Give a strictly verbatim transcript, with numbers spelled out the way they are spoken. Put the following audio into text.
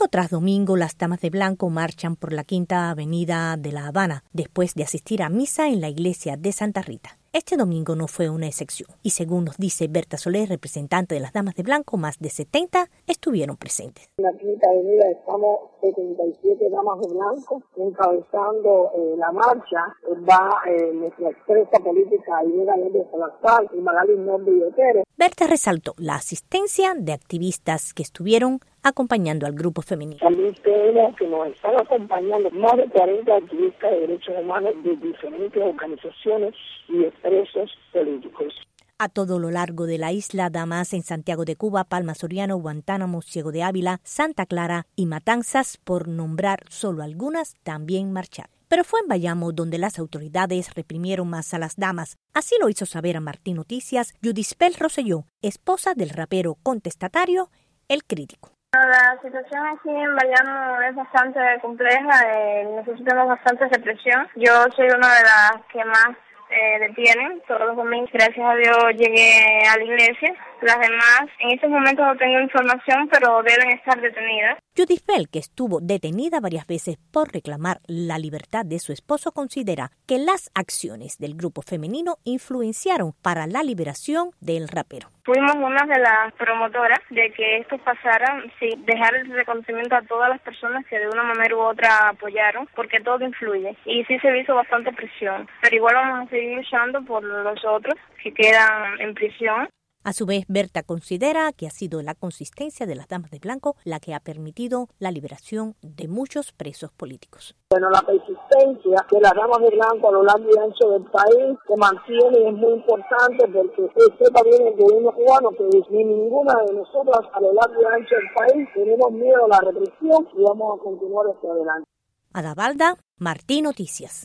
tras domingo, las Damas de Blanco marchan por la Quinta Avenida de La Habana después de asistir a misa en la iglesia de Santa Rita. Este domingo no fue una excepción y según nos dice Berta Soler, representante de las Damas de Blanco, más de setenta estuvieron presentes. En la Quinta Avenida estamos setenta y siete Damas de Blanco encabezando eh, la marcha. Va eh, nuestra expresa política Aida López Salazar y Magali Norby Otero. Berta resaltó la asistencia de activistas que estuvieron acompañando al grupo femenino. También tenemos que nos están acompañando más de cuarenta activistas de derechos humanos de diferentes organizaciones y expresos políticos. A todo lo largo de la isla, damas en Santiago de Cuba, Palma Soriano, Guantánamo, Ciego de Ávila, Santa Clara y Matanzas, por nombrar solo algunas, también marcharon. Pero fue en Bayamo donde las autoridades reprimieron más a las damas. Así lo hizo saber a Martín Noticias Yudispel Rosselló, esposa del rapero contestatario El Crítico. La situación aquí en Bayamo es bastante compleja, eh, necesitamos bastante represión. Yo soy una de las que más eh, detienen todos los domingos. Gracias a Dios llegué a la iglesia. Las demás, en estos momentos no tengo información, pero deben estar detenidas. Yudispel, que estuvo detenida varias veces por reclamar la libertad de su esposo, considera que las acciones del grupo femenino influenciaron para la liberación del rapero. Fuimos una de las promotoras de que esto pasara, sí, dejar el reconocimiento a todas las personas que de una manera u otra apoyaron, porque todo influye. Y sí se hizo bastante presión, pero igual vamos a seguir luchando por los otros que quedan en prisión. A su vez, Berta considera que ha sido la consistencia de las Damas de Blanco la que ha permitido la liberación de muchos presos políticos. Bueno, la persistencia de las Damas de Blanco a lo largo y ancho del país se mantiene y es muy importante porque sepa bien el gobierno cubano que ni ninguna de nosotras a lo largo y ancho del país tenemos miedo a la represión y vamos a continuar hacia adelante. Adavalda, Martín Noticias.